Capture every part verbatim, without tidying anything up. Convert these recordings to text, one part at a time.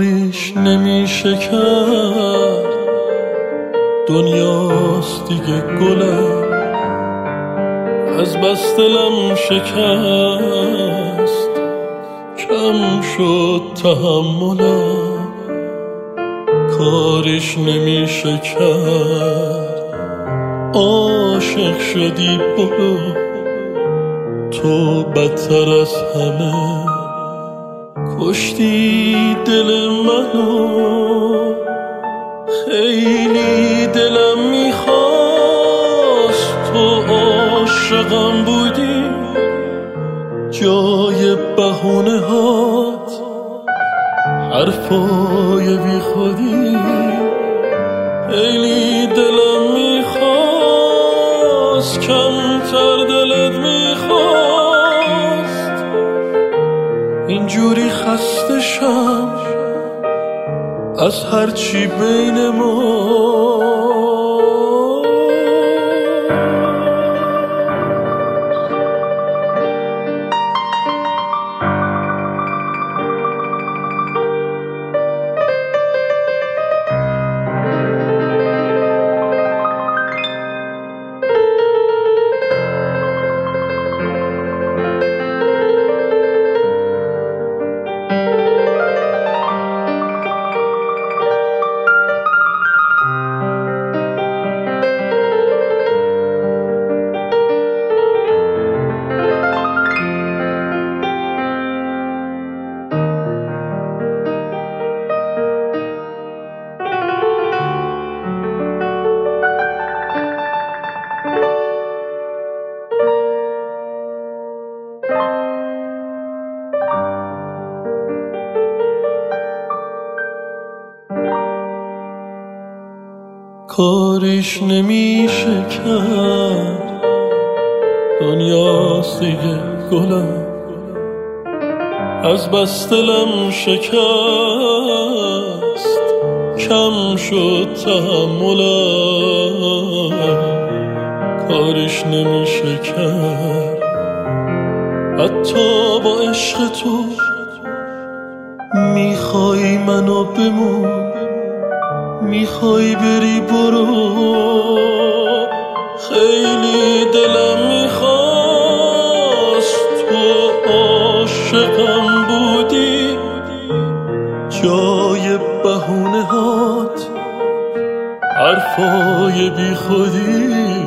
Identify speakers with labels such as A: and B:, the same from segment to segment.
A: کاریش نمیشه کرد، دنیاست دیگه گلم، از بس دلم شکست، کم شد تحملم، کاریش نمیشه کرد. عاشق شدی برو، تو بدتر از همه، کشتی دل منو، خیلی دلم میخواست تو عاشقم بودی، جای بهونه هات حرفای بی خودی، خیلی دلم میخواست، کمتر دلت میخواست، اینجوری خسته شم از هرچی بین ما. کاریش نمیشه کرد، دنیاست دیگه گلم، از بس دلم شکست، کم شد تحملم، کاریش نمیشه کرد. حتی با عشق تو میخوای منو بمون، میخوای بری برو، خیلی دلم میخواست تو عاشقم بودی، جای بهونه هات حرفای بی خودی،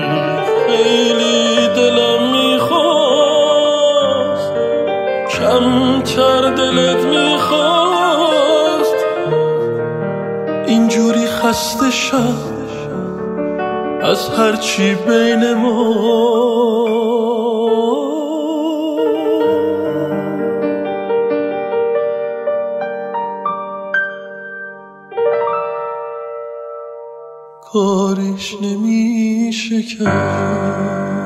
A: خیلی دلم میخواست، کمتر دلت میخواست، اینجوری خسته شم از هرچی بین ما. کاریش نمیشه کرد.